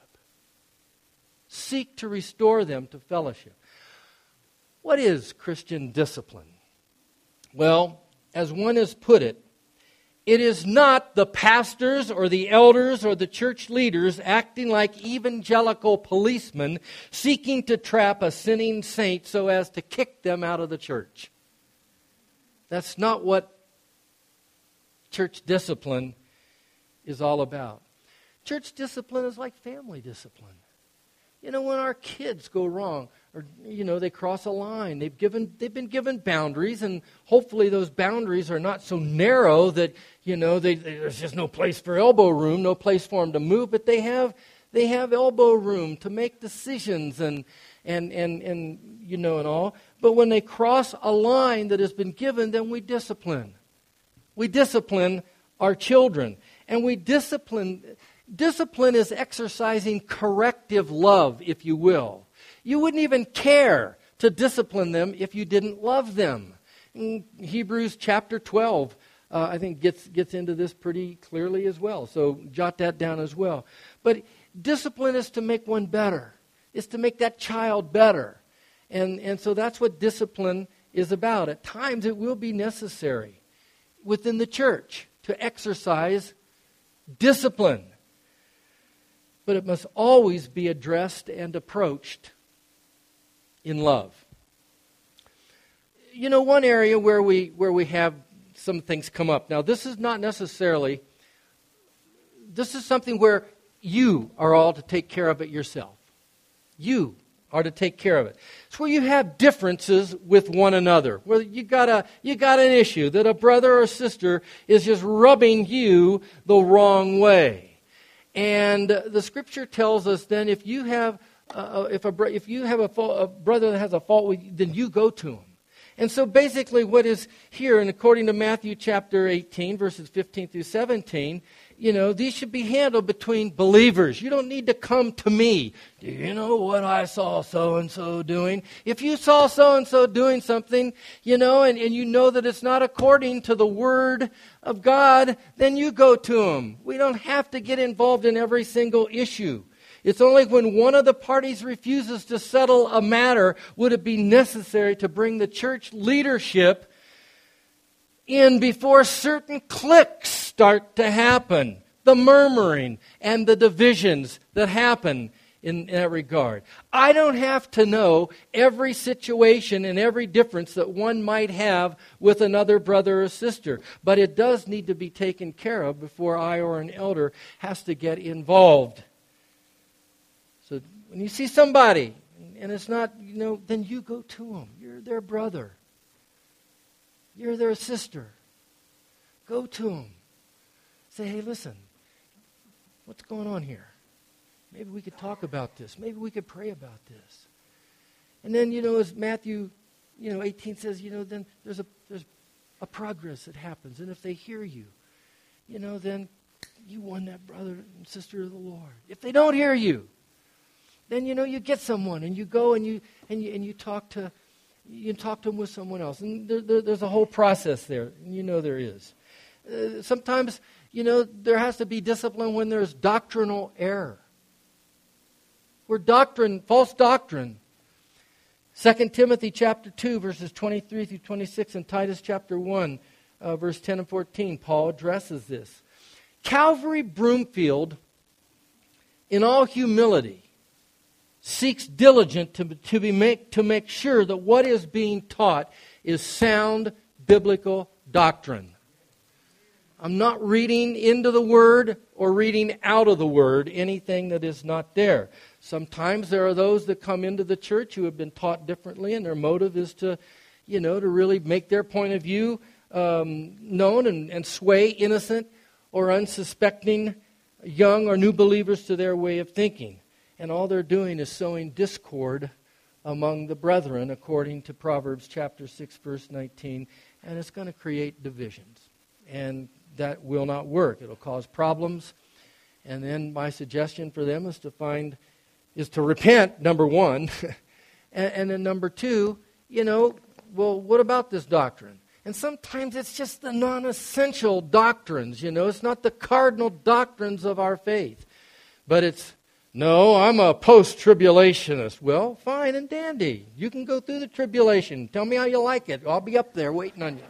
Seek to restore them to fellowship. What is Christian discipline? Well, as one has put it, it is not the pastors or the elders or the church leaders acting like evangelical policemen seeking to trap a sinning saint so as to kick them out of the church. That's not what church discipline is all about. Church discipline is like family discipline. You know, when our kids go wrong, or, you know, they cross a line, they've given, they've been given boundaries, and hopefully those boundaries are not so narrow that, you know, they, they, there's just no place for elbow room, no place for them to move, but they have, they have elbow room to make decisions and, and, and, and, you know, and all. But when they cross a line that has been given, then we discipline. We discipline our children, and we discipline. Discipline is exercising corrective love, if you will. You wouldn't even care to discipline them if you didn't love them. In Hebrews chapter twelve, uh, I think gets gets into this pretty clearly as well. So jot that down as well. But discipline is to make one better. It's to make that child better. And, and so that's what discipline is about. At times it will be necessary within the church to exercise discipline. But it must always be addressed and approached in love. You know, one area where we where we have some things come up. Now, this is not necessarily, this is something where you are all to take care of it yourself. You are to take care of it. It's where you have differences with one another. Where you got a you got an issue that a brother or sister is just rubbing you the wrong way. And the Scripture tells us then if you have uh, if a if you have a, fault, a brother that has a fault with you, then you go to him. And so basically what is here, and according to Matthew chapter eighteen, verses fifteen through seventeen, you know, these should be handled between believers. You don't need to come to me. Do you know what I saw so-and-so doing? If you saw so-and-so doing something, you know, and, and you know that it's not according to the Word of God, then you go to him. We don't have to get involved in every single issue. It's only when one of the parties refuses to settle a matter would it be necessary to bring the church leadership in before certain cliques start to happen. The murmuring and the divisions that happen in that regard. I don't have to know every situation and every difference that one might have with another brother or sister, but it does need to be taken care of before I or an elder has to get involved. So when you see somebody, and it's not, you know, then you go to them. You're their brother. You're their sister. Go to them. Say, hey, listen, what's going on here? Maybe we could talk about this. Maybe we could pray about this. And then, you know, as Matthew, you know, eighteen says, you know, then there's a there's a progress that happens. And if they hear you, you know, then you won that brother and sister of the Lord. If they don't hear you, then, you know, you get someone and you go and you and you and you talk to you talk to them with someone else. And there, there, there's a whole process there. And you know there is. Uh, sometimes, you know, there has to be discipline when there's doctrinal error. Where doctrine, false doctrine. Second Timothy chapter two, verses twenty-three through twenty-six, and Titus chapter one, uh, verse ten and fourteen, Paul addresses this. Calvary Broomfield, in all humility, seeks diligent to, to, be make, to make sure that what is being taught is sound biblical doctrine. I'm not reading into the Word or reading out of the Word anything that is not there. Sometimes there are those that come into the church who have been taught differently, and their motive is to, you know, to really make their point of view um, known and, and sway innocent or unsuspecting young or new believers to their way of thinking. And all they're doing is sowing discord among the brethren, according to Proverbs chapter six, verse nineteen, and it's going to create divisions. And that will not work. It'll cause problems. And then my suggestion for them is to find, is to repent, number one. and, and then number two, you know, well, what about this doctrine? And sometimes it's just the non-essential doctrines, you know. It's not the cardinal doctrines of our faith. But it's, no, I'm a post-tribulationist. Well, fine and dandy. You can go through the tribulation. Tell me how you like it. I'll be up there waiting on you.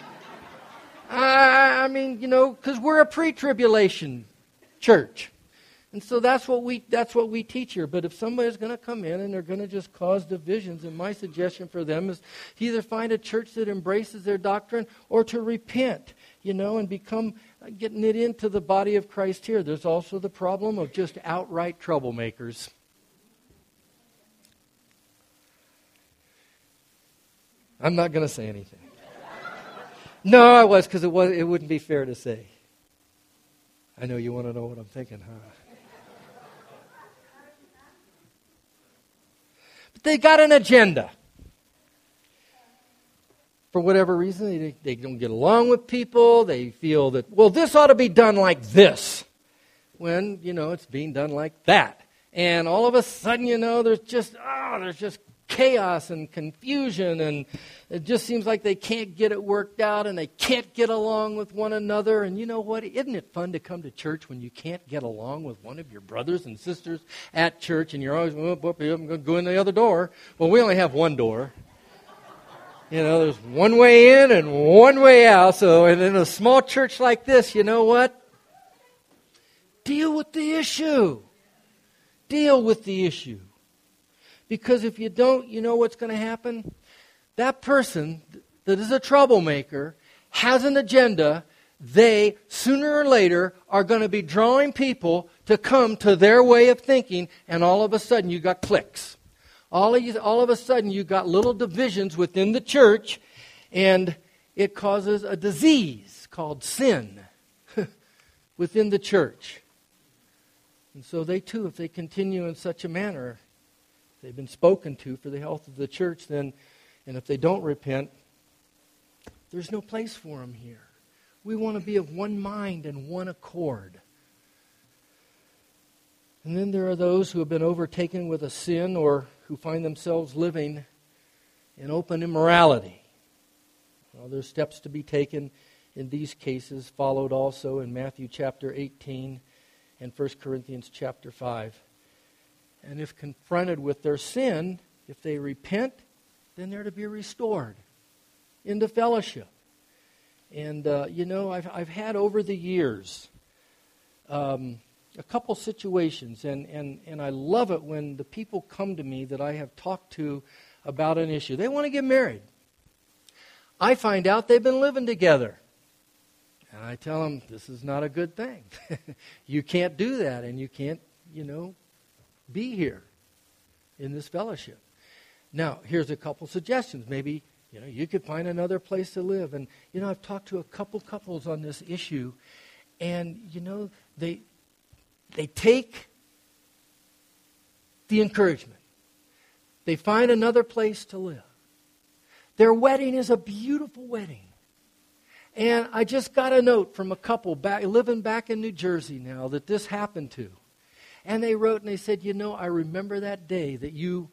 I mean, you know, because we're a pre-tribulation church. And so that's what we that's what we teach here. But if somebody's going to come in and they're going to just cause divisions, and my suggestion for them is to either find a church that embraces their doctrine or to repent, you know, and become, uh, get knit into the body of Christ here. There's also the problem of just outright troublemakers. I'm not going to say anything. No, I was, because it was. It wouldn't be fair to say. I know you want to know what I'm thinking, huh? But they got an agenda. For whatever reason, they, they don't get along with people. They feel that, well, this ought to be done like this. When, you know, it's being done like that. And all of a sudden, you know, there's just, oh, there's just chaos and confusion, and it just seems like they can't get it worked out, and they can't get along with one another. And you know what? Isn't it fun to come to church when you can't get along with one of your brothers and sisters at church, and you're always, oh, I'm going to go in the other door. Well, we only have one door. You know, there's one way in and one way out. So, and in a small church like this, you know what? Deal with the issue. Deal with the issue. Because if you don't, you know what's going to happen? That person that is a troublemaker has an agenda. They, sooner or later, are going to be drawing people to come to their way of thinking, and all of a sudden you got cliques. All of, you, all of a sudden you got little divisions within the church, and it causes a disease called sin within the church. And so they too, if they continue in such a manner, they've been spoken to for the health of the church, then, and if they don't repent, there's no place for them here. We want to be of one mind and one accord. And then there are those who have been overtaken with a sin or who find themselves living in open immorality. Well, there's steps to be taken in these cases, followed also in Matthew chapter eighteen and First Corinthians chapter five. And if confronted with their sin, if they repent, then they're to be restored into fellowship. And, uh, you know, I've, I've had over the years um, a couple situations, and, and, and I love it when the people come to me that I have talked to about an issue. They want to get married. I find out they've been living together. And I tell them, this is not a good thing. You can't do that, and you can't, you know, be here. in this fellowship. Now, here's a couple suggestions. Maybe, you know, you could find another place to live. And, you know, I've talked to a couple couples on this issue, and, you know, they they take the encouragement. They find another place to live. Their wedding is a beautiful wedding. And I just got a note from a couple back, living back in New Jersey now that this happened to. And they wrote and they said, you know, I remember that day that you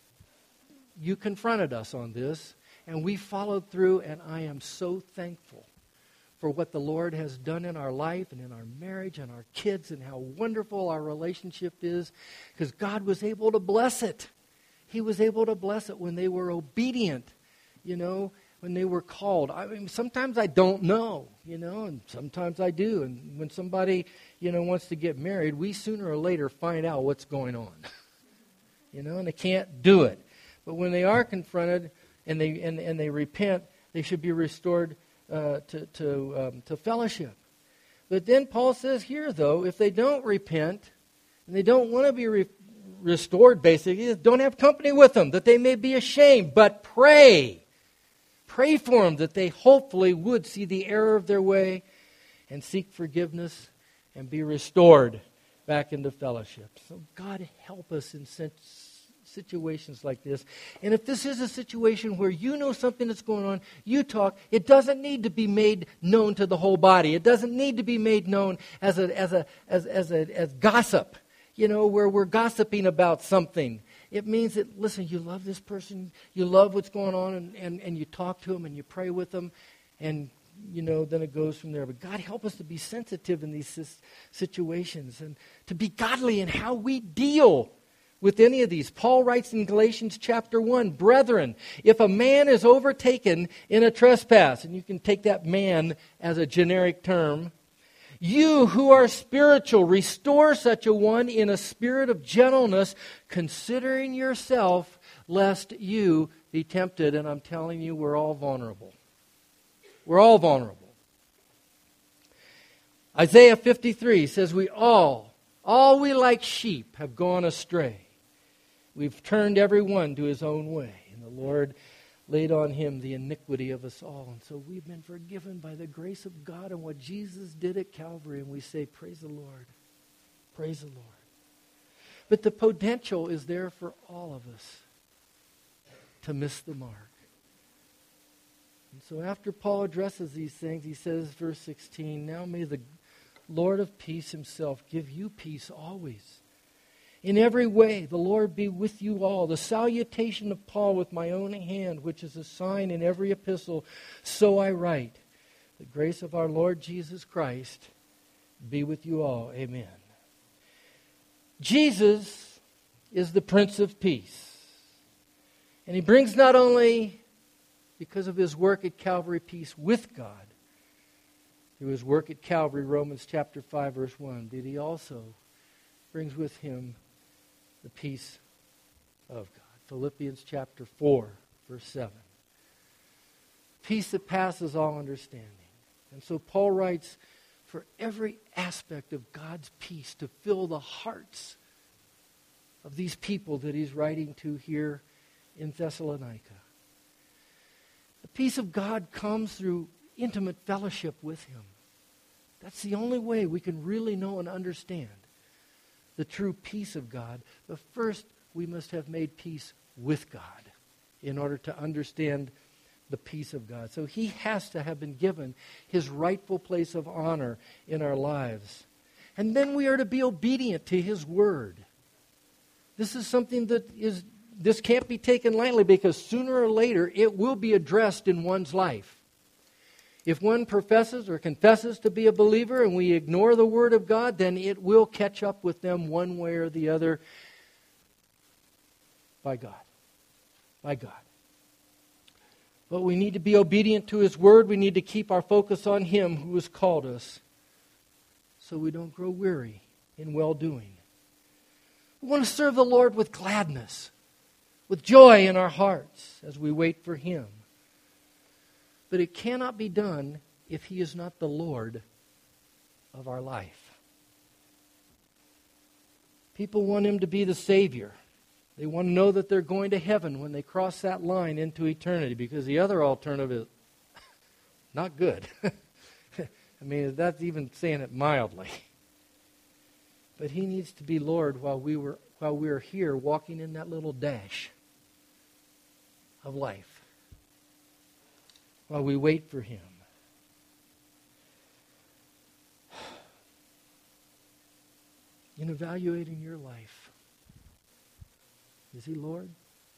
you confronted us on this, and we followed through, and I am so thankful for what the Lord has done in our life and in our marriage and our kids and how wonderful our relationship is, because God was able to bless it. He was able to bless it when they were obedient, you know, when they were called. I mean, sometimes I don't know, you know, and sometimes I do. And when somebody, you know, wants to get married, we sooner or later find out what's going on, you know, and they can't do it. But when they are confronted and they and, and they repent, they should be restored uh, to to um, to fellowship. But then Paul says here, though, if they don't repent and they don't want to be re- restored, basically, don't have company with them, that they may be ashamed. But pray, pray for them that they hopefully would see the error of their way and seek forgiveness and be restored back into fellowship. So God help us in such situations like this. And if this is a situation where you know something that's going on, you talk. It doesn't need to be made known to the whole body. It doesn't need to be made known as a as a as as a as gossip, you know, where we're gossiping about something. It means that, listen, you love this person, you love what's going on, and, and, and you talk to them and you pray with them, and you know, then it goes from there. But God help us to be sensitive in these situations and to be godly in how we deal with any of these. Paul writes in Galatians chapter one, brethren, if a man is overtaken in a trespass, and you can take that man as a generic term, you who are spiritual, restore such a one in a spirit of gentleness, considering yourself, lest you be tempted. And I'm telling you, we're all vulnerable. We're all vulnerable. Isaiah fifty-three says, we all, all we like sheep have gone astray. We've turned every one to his own way, and the Lord laid on him the iniquity of us all. And so we've been forgiven by the grace of God and what Jesus did at Calvary, and we say, praise the Lord. Praise the Lord. But the potential is there for all of us to miss the mark. And so after Paul addresses these things, he says, verse sixteen, now may the Lord of peace himself give you peace always. In every way, the Lord be with you all. The salutation of Paul with my own hand, which is a sign in every epistle, so I write. The grace of our Lord Jesus Christ be with you all. Amen. Jesus is the Prince of Peace. And he brings not only, because of his work at Calvary, peace with God, through his work at Calvary, Romans chapter five, verse one, but he also brings with him the peace of God. Philippians chapter four, verse seven. Peace that passes all understanding. And so Paul writes, for every aspect of God's peace to fill the hearts of these people that he's writing to here in Thessalonica. The peace of God comes through intimate fellowship with him. That's the only way we can really know and understand the true peace of God. But first, we must have made peace with God in order to understand the peace of God. So he has to have been given his rightful place of honor in our lives. And then we are to be obedient to his word. This is something that is, this can't be taken lightly, because sooner or later it will be addressed in one's life. If one professes or confesses to be a believer and we ignore the Word of God, then it will catch up with them one way or the other by God. By God. But we need to be obedient to His Word. We need to keep our focus on Him who has called us so we don't grow weary in well-doing. We want to serve the Lord with gladness, with joy in our hearts as we wait for Him. But it cannot be done if He is not the Lord of our life. People want Him to be the Savior. They want to know that they're going to heaven when they cross that line into eternity, because the other alternative is not good. I mean, that's even saying it mildly. But he needs to be Lord while we were while we are here walking in that little dash of life, while we wait for him. In evaluating your life, is he Lord?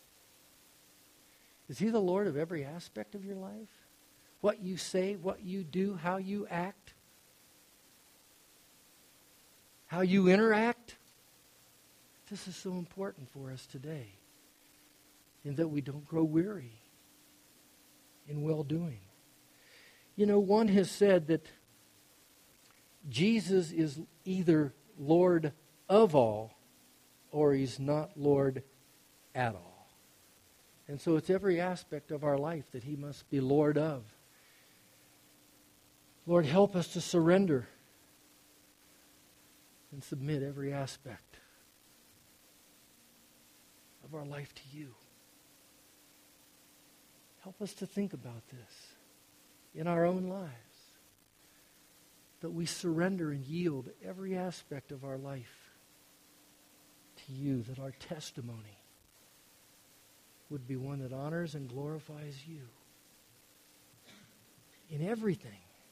Is he the Lord of every aspect of your life? What you say, what you do, how you act, how you interact? This is so important for us today, in that we don't grow weary in well-doing. You know, one has said that Jesus is either Lord of all, or he's not Lord at all. And so it's every aspect of our life that he must be Lord of. Lord, help us to surrender and submit every aspect of our life to you. Help us to think about this in our own lives, that we surrender and yield every aspect of our life to you, that our testimony would be one that honors and glorifies you in everything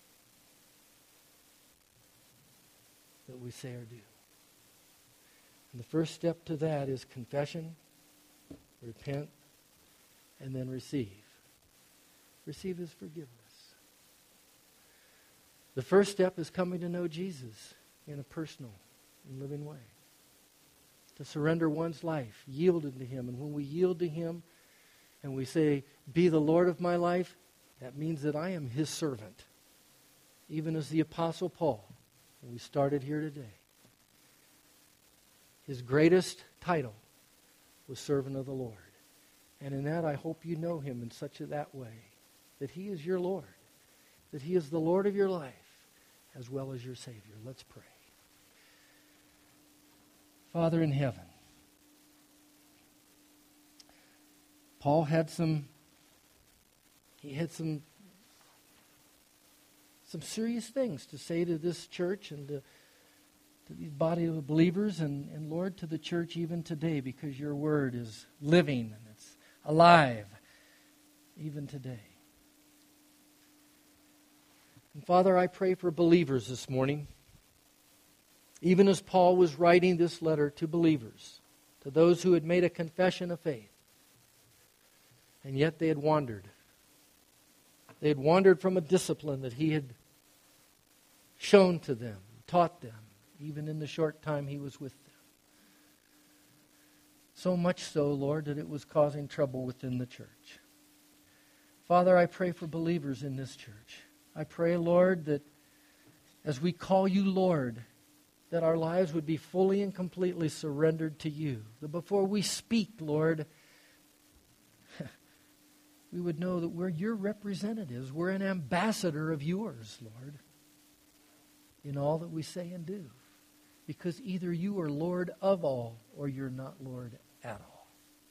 that we say or do. And the first step to that is confession, repent, and then receive. Receive his forgiveness. The first step is coming to know Jesus in a personal and living way. To surrender one's life, yielded to him. And when we yield to him and we say, be the Lord of my life, that means that I am his servant. Even as the Apostle Paul, when we started here today. His greatest title was servant of the Lord. And in that, I hope you know him in such a that way, that he is your Lord, that he is the Lord of your life, as well as your Savior. Let's pray. Father in heaven, Paul had some, he had some, some serious things to say to this church and to, to these body of believers, and, and Lord, to the church even today, because your word is living and it's alive even today. And Father, I pray for believers this morning, even as Paul was writing this letter to believers, to those who had made a confession of faith, and yet they had wandered. They had wandered from a discipline that he had shown to them, taught them, even in the short time he was with them. So much so, Lord, that it was causing trouble within the church. Father, I pray for believers in this church. I pray, Lord, that as we call you Lord, that our lives would be fully and completely surrendered to you. That before we speak, Lord, we would know that we're your representatives. We're an ambassador of yours, Lord, in all that we say and do. Because either you are Lord of all, or you're not Lord at all.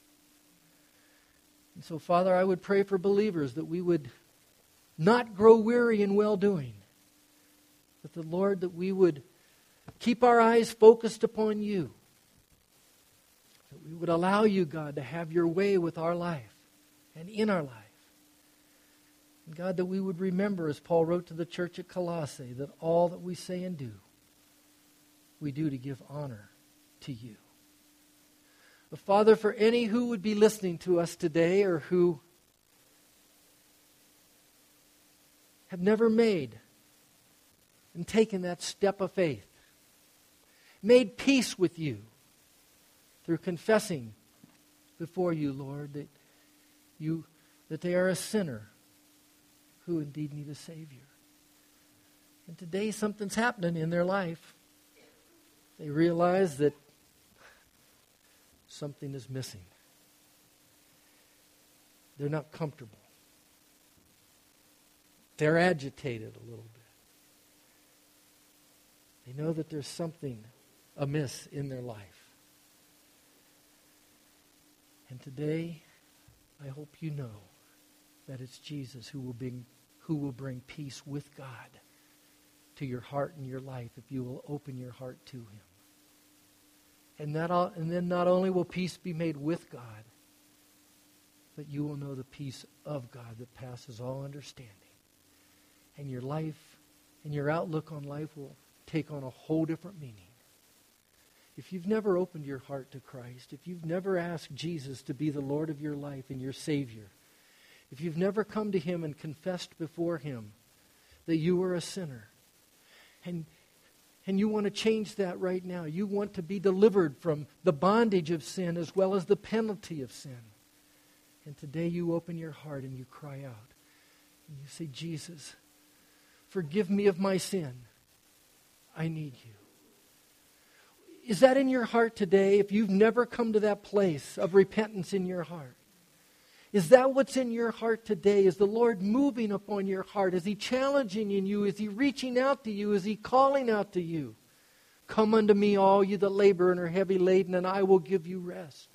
And so, Father, I would pray for believers that we would not grow weary in well-doing. But the Lord, that we would keep our eyes focused upon you. That we would allow you, God, to have your way with our life and in our life. And God, that we would remember, as Paul wrote to the church at Colossae, that all that we say and do, we do to give honor to you. But Father, for any who would be listening to us today, or who have never made and taken that step of faith, made peace with you through confessing before you, Lord, that you that they are a sinner who indeed need a Savior. And today something's happening in their life. They realize that something is missing. They're not comfortable. They're agitated a little bit. They know that there's something amiss in their life. And today, I hope you know that it's Jesus who will bring, who will bring peace with God to your heart and your life if you will open your heart to Him. And, that all, and then not only will peace be made with God, but you will know the peace of God that passes all understanding. And your life and your outlook on life will take on a whole different meaning. If you've never opened your heart to Christ, if you've never asked Jesus to be the Lord of your life and your Savior, if you've never come to Him and confessed before Him that you are a sinner, and, and you want to change that right now, you want to be delivered from the bondage of sin as well as the penalty of sin, and today you open your heart and you cry out, and you say, Jesus, forgive me of my sin. I need you. Is that in your heart today? If you've never come to that place of repentance in your heart, is that what's in your heart today? Is the Lord moving upon your heart? Is He challenging in you? Is He reaching out to you? Is He calling out to you? Come unto me, all you that labor and are heavy laden, and I will give you rest.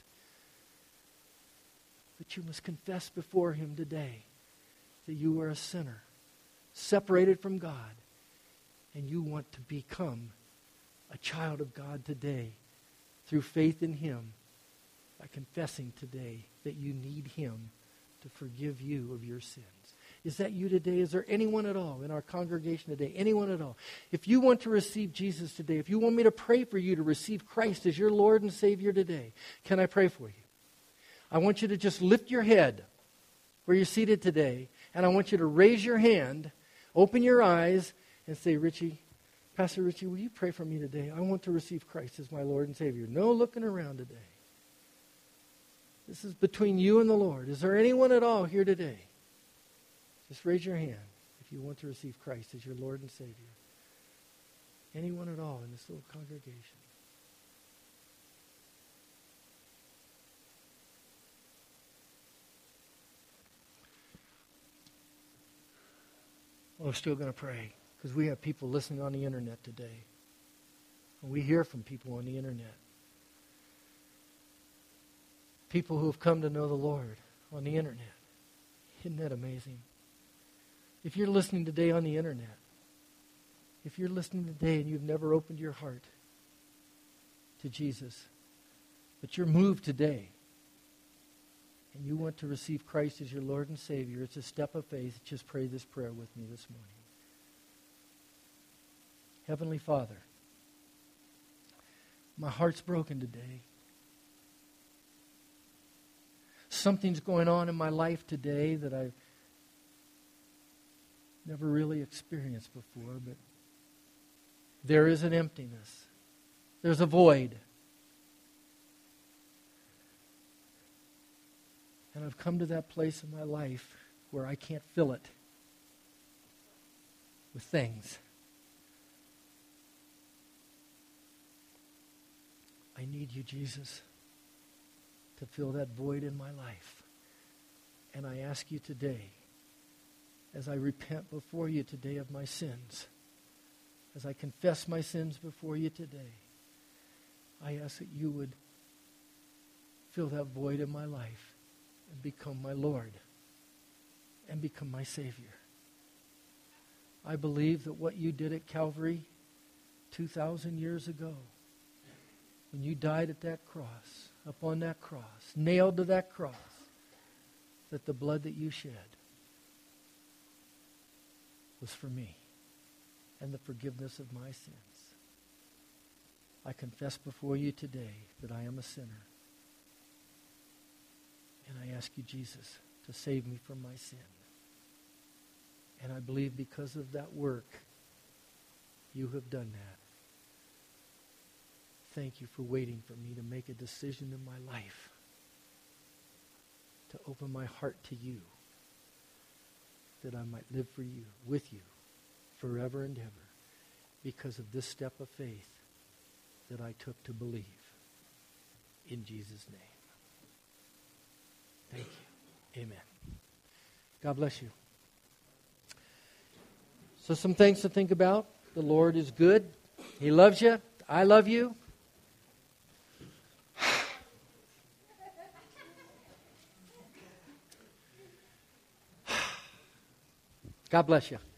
But you must confess before Him today that you are a sinner, separated from God, and you want to become a child of God today through faith in Him, by confessing today that you need Him to forgive you of your sins. Is that you today? Is there anyone at all in our congregation today? Anyone at all? If you want to receive Jesus today, if you want me to pray for you to receive Christ as your Lord and Savior today, can I pray for you? I want you to just lift your head where you're seated today, and I want you to raise your hand, open your eyes, and say, Richie, Pastor Richie, will you pray for me today? I want to receive Christ as my Lord and Savior. No looking around today. This is between you and the Lord. Is there anyone at all here today? Just raise your hand if you want to receive Christ as your Lord and Savior. Anyone at all in this little congregation? Well, we're still going to pray, because we have people listening on the internet today. And we hear from people on the internet. People who have come to know the Lord on the internet. Isn't that amazing? If you're listening today on the internet, if you're listening today and you've never opened your heart to Jesus, but you're moved today, and you want to receive Christ as your Lord and Savior, it's a step of faith. Just pray this prayer with me this morning. Heavenly Father, my heart's broken today. Something's going on in my life today that I've never really experienced before, but there is an emptiness. There's a void. And I've come to that place in my life where I can't fill it with things. I need you, Jesus, to fill that void in my life. And I ask you today, as I repent before you today of my sins, as I confess my sins before you today, I ask that you would fill that void in my life and become my Lord and become my Savior. I believe that what you did at Calvary two thousand years ago, when you died at that cross, up on that cross, nailed to that cross, that the blood that you shed was for me and the forgiveness of my sins. I confess before you today that I am a sinner. And I ask you, Jesus, to save me from my sin. And I believe because of that work, you have done that. Thank you for waiting for me to make a decision in my life to open my heart to you, that I might live for you, with you, forever and ever, because of this step of faith that I took to believe. In Jesus' name. Thank you. Amen. God bless you. So some things to think about. The Lord is good. He loves you. I love you. God bless you.